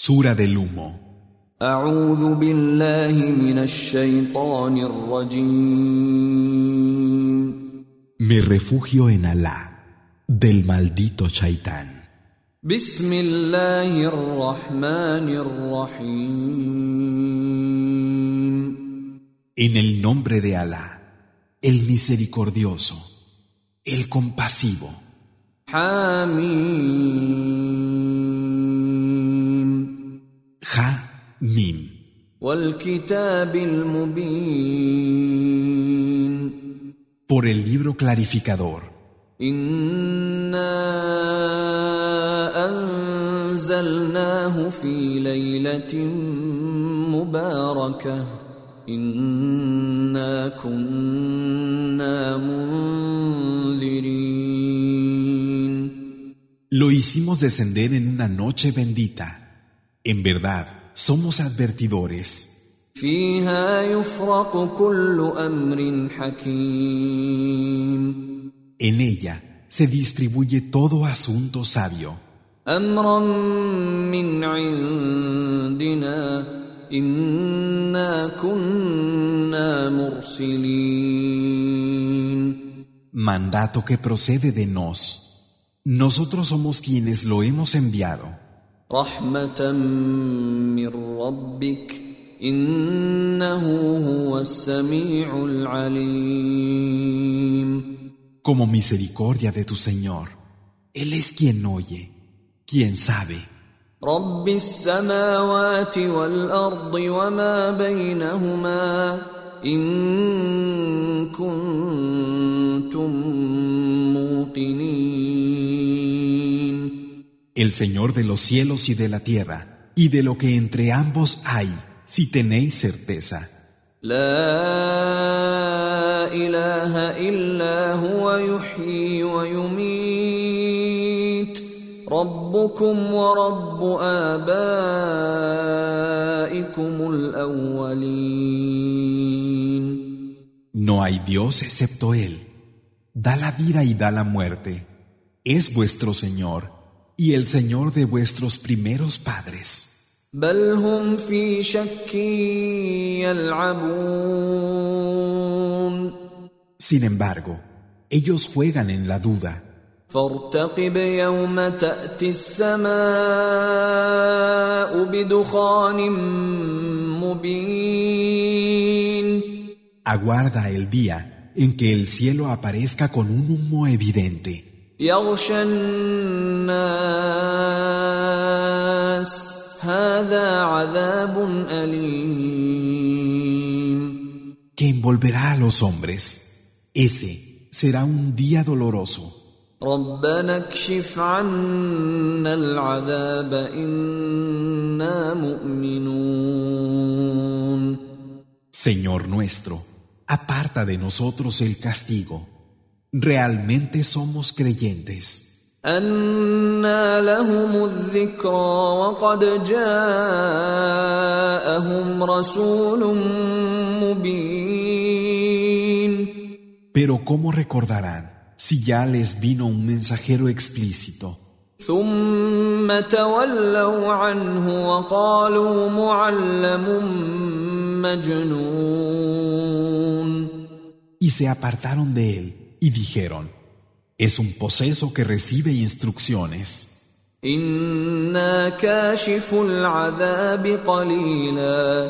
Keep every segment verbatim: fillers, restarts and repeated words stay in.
Sura del humo. أعوذ بالله من الشيطان الرجيم. Me refugio en Alá, del maldito Shaitán. بسم الله الرحمن الرحيم. En el nombre de Alá, el misericordioso, el compasivo. حميم. Ja, Mim. والكتاب المبين. Por el libro clarificador. إنا أنزلناه في ليلة مباركة إنا كنا منذرين. Lo hicimos descender en una noche bendita. En verdad, somos advertidores. فيها يفرق كل أمر حكيم. En ella se distribuye todo asunto sabio. أمرا من عندنا إنا كنا مرسلين. Mandato que procede de nos. Nosotros somos quienes lo hemos enviado. رحمة من ربك إنه هو السميع العليم. Como misericordia de tu Señor. Él es quien oye, quien sabe. رب السماوات والأرض وما بينهما إن كنتم موقنين. El Señor de los cielos y de la tierra, y de lo que entre ambos hay, si tenéis certeza. لا إله إلا هو يحيي ويميت ربكم ورب آبائكم الأولين. No hay Dios excepto Él. Da la vida y da la muerte. Es vuestro Señor y el Señor de vuestros primeros padres. بل هم في شك يلعبون. Sin embargo, ellos juegan en la duda. فارتقب يوم تأتي السماء بدخان مبين. Aguarda el día en que el cielo aparezca con un humo evidente. يغشى الناس هذا عذاب أليم. Que envolverá a los hombres. Ese será un día doloroso. ربنا اكشف عنا العذاب إنا مؤمنون. Señor nuestro, aparta de nosotros el castigo. Realmente somos creyentes. أنى لهم الذكرى وقد جاءهم رسول مبين. Pero ¿cómo recordarán si ya les vino un mensajero explícito? ثم تولوا عنه وقالوا معلم مجنون. Y se apartaron de él y dijeron: es un poseso que recibe instrucciones. إنا كاشف العذاب قليلا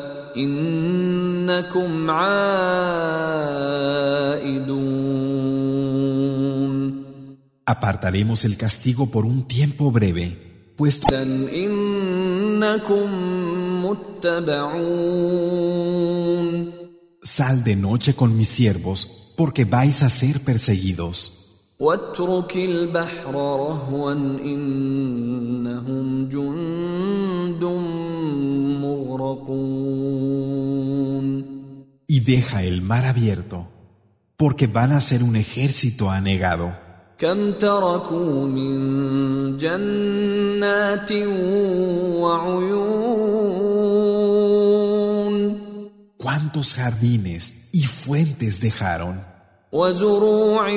إنكم عائدون. Apartaremos el castigo por un tiempo breve, puesto إنكم متبعون. Sal de noche con mis siervos, porque vais a ser perseguidos. واترك البحر رهوا إنهم جند مغرقون. Y deja el mar abierto, porque van a ser un ejército anegado. كم تركوا من جنات وعيون. ¿Cuántos jardines y fuentes dejaron? وزروع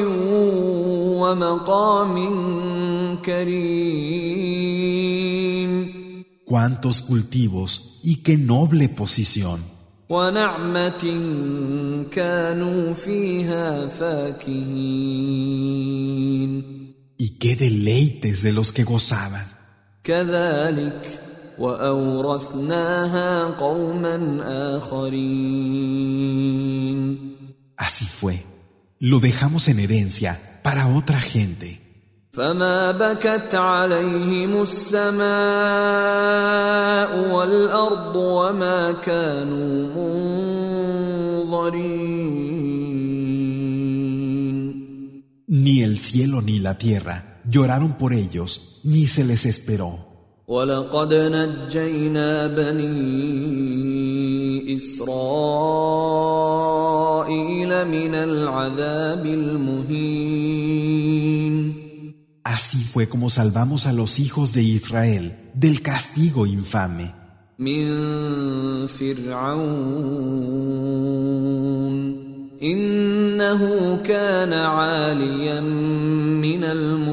ومقام كريم. cuántos cultivos y qué noble posición. وَنَعْمَةٍ كَانُوا فِيهَا فَاكِهِينَ. Y qué deleites de los que gozaban. كَذَلِكَ وَأَوْرَثْنَاهَا قَوْمًا آخَرِينَ. Así fue, lo dejamos en herencia para otra gente. فَمَا بَكَتْ عَلَيْهِمُ السَّمَاءُ وَالْأَرْضُ وَمَا كَانُوا مُنظَرِينَ. Ni el cielo ni la tierra lloraron por ellos, ni se les esperó. وَلَقَدْ نَجَّيْنَا بَنِي إِسْرَائِيلَ مِنَ الْعَذَابِ الْمُهِينِ. Así fue como salvamos a los hijos de Israel del castigo infame. مِنْ فِرْعَوْنَ إِنَّهُ كَانَ عَالِيًا مِنَ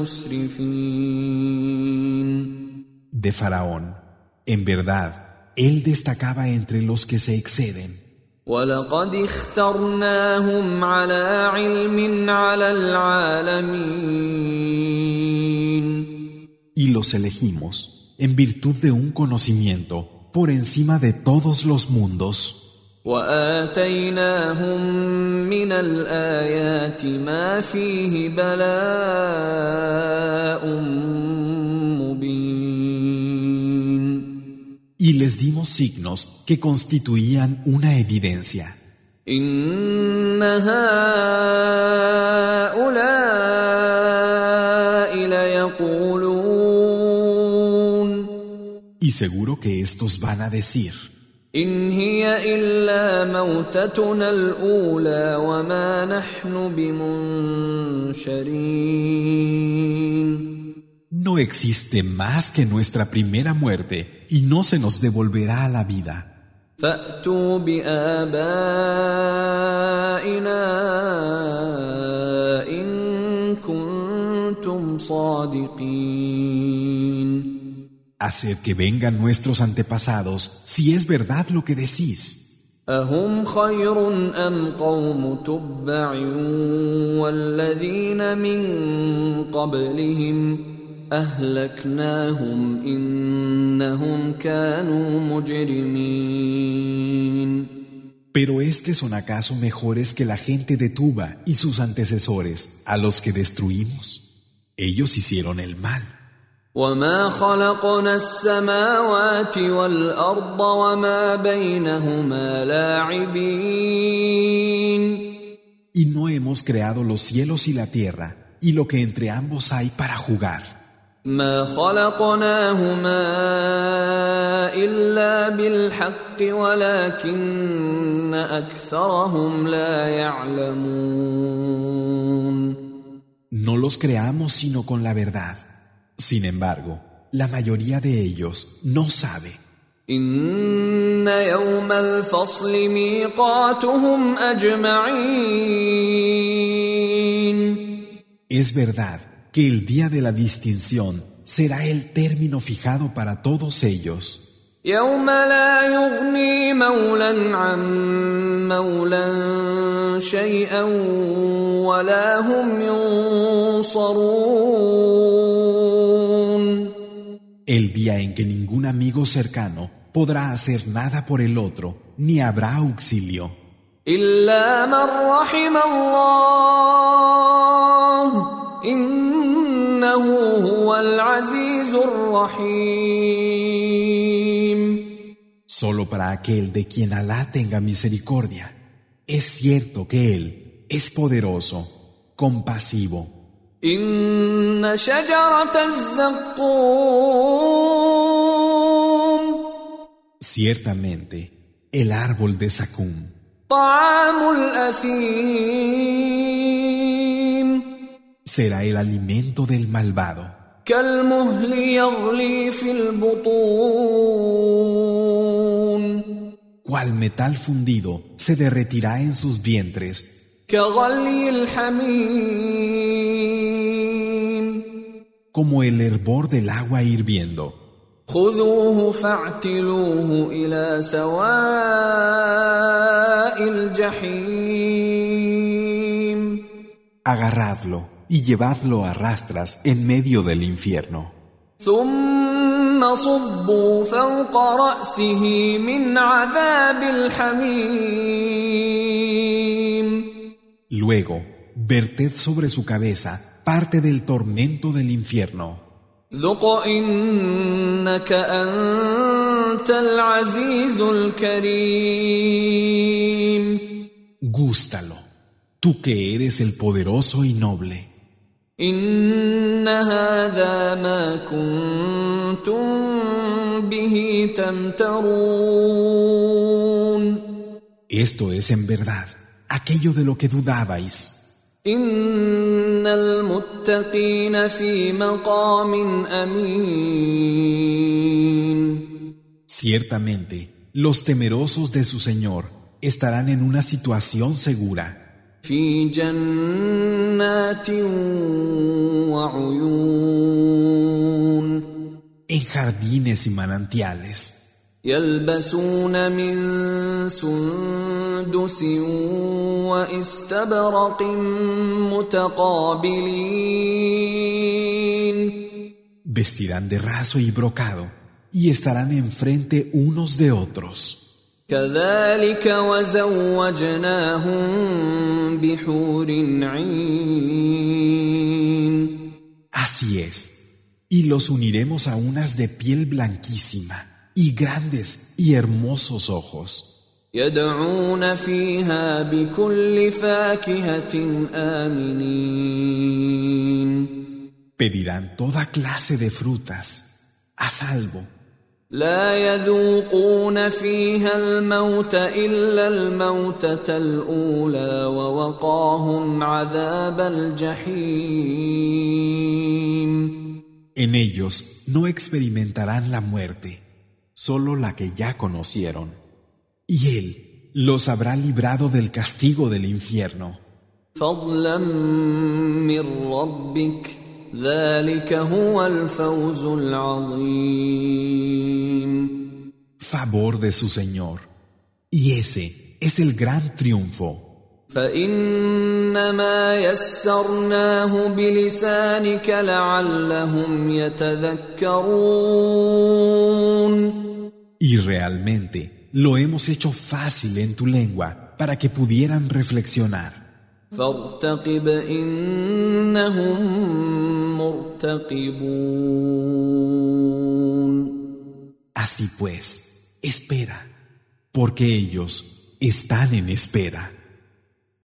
الْمُسْرِفِينَ. De Faraón, en verdad, él destacaba entre los que se exceden. وَلَقَدِ اخْتَرْنَاهُمْ عَلَى عِلْمٍ عَلَى الْعَالَمِينَ. Y los elegimos en virtud de un conocimiento por encima de todos los mundos. وَآتَيْنَاهُمْ مِنَ الْآيَاتِ مَا فِيهِ بَلَاءٌ مُبِينٌ. Y les dimos signos que constituían una evidencia. إِنَّ هَؤُلَاءِ لَيَقُولُونَ. Y seguro que estos van a decir: إِنْ هِيَ إِلَّا مَوْتَتُنَا الْأُولَى وَمَا نَحْنُ بِمُنشَرِينَ. No existe más que nuestra primera muerte y no se nos devolverá a la vida. فَأْتُوا بِآبَائِنَا إِن كُنتُمْ صَادِقِينَ. Haced que vengan nuestros antepasados si es verdad lo que decís. أَهُمْ خَيْرٌ أَمْ قَوْمُ تُبَّعٍ وَالَّذِينَ مِن قَبْلِهِمْ أَهْلَكْنَاهُمْ إِنَّهُمْ كَانُوا مُجْرِمِينَ. Pero es que son acaso mejores que la gente de Tuba y sus antecesores, a los que destruimos. Ellos hicieron el mal. وَمَا خَلَقْنَا السَّمَاوَاتِ وَالْأَرْضَ وَمَا بَيْنَهُمَا لَاعِبِينَ. Y no hemos creado los cielos y la tierra y lo que entre ambos hay para jugar. مَا خَلَقْنَاهُمَا إِلَّا بِالْحَقِّ وَلَكِنَّ أَكْثَرَهُمْ لَا يَعْلَمُونَ. No los creamos sino con la verdad. Sin embargo, la mayoría de ellos no sabe. إِنَّ يَوْمَ الْفَصْلِ مِيقَاتُهُمْ أَجْمَعِينَ. Es verdad que el día de la distinción será el término fijado para todos ellos. يَوْمَ لَا يُغْنِي مَوْلًى عَن مَّوْلًى شَيْئًا وَلَا هُمْ يُنصَرُونَ. El día en que ningún amigo cercano podrá hacer nada por el otro, ni habrá auxilio. إِلَّا مَن رَّحِمَ اللَّهُ إِنَّهُ هُوَ الْعَزِيزُ الرَّحِيمُ. Solo para aquel de quien Alá tenga misericordia. Es cierto que Él es poderoso, compasivo. إِنَّ شَجَرَةَ الزَّقُّومِ. Ciertamente, el árbol de Zacum, طَعَامُ الْأَثِيمِ. será el alimento del malvado. كَالْمُهْلِ يَغْلِي فِي الْبُطُونِ. Cual metal fundido se derretirá en sus vientres, كَغَلْيِ الْحَمِيمِ. como el hervor del agua hirviendo. خذوه فاعتلوه إلى سواء الجحيم. Agarradlo y llevadlo a rastras en medio del infierno. ثم صبوا فوق رأسه من عذاب الحميم. Luego, verted sobre su cabeza parte del tormento del infierno. ذق إنك أنت العزيز الكريم. Gústalo, tú que eres el poderoso y noble. إن هذا ما كنتم به تمترون. Esto es en verdad aquello de lo que dudabais. إن المتقين في مقام أمين. Ciertamente, los temerosos de su Señor estarán en una situación segura. في جنات وعيون. En jardines y manantiales. يلبسون من سندس واستبرق متقابلين. Vestirán de raso y brocado y estarán enfrente unos de otros. كذلك وزوجناهم بحور عين. Así es, y los uniremos a unas de piel blanquísima y grandes y hermosos ojos. يدعون فيها بكل فاكهة آمنين. Pedirán toda clase de frutas, a salvo. لا يذوقون فيها الموت إلا الموتة الأولى ووقاهم عذاب الجحيم. En ellos no experimentarán la muerte, solo la que ya conocieron. Y Él los habrá librado del castigo del infierno. فضلا من ربك ذلك هو الفوز العظيم. Favor de su Señor. Y ese es el gran triunfo. فإنما يسرناه بلسانك لعلهم يتذكرون. Y realmente lo hemos hecho fácil en tu lengua para que pudieran reflexionar. فارتقب إنهم مرتقبون. Así pues, espera, porque ellos están en espera.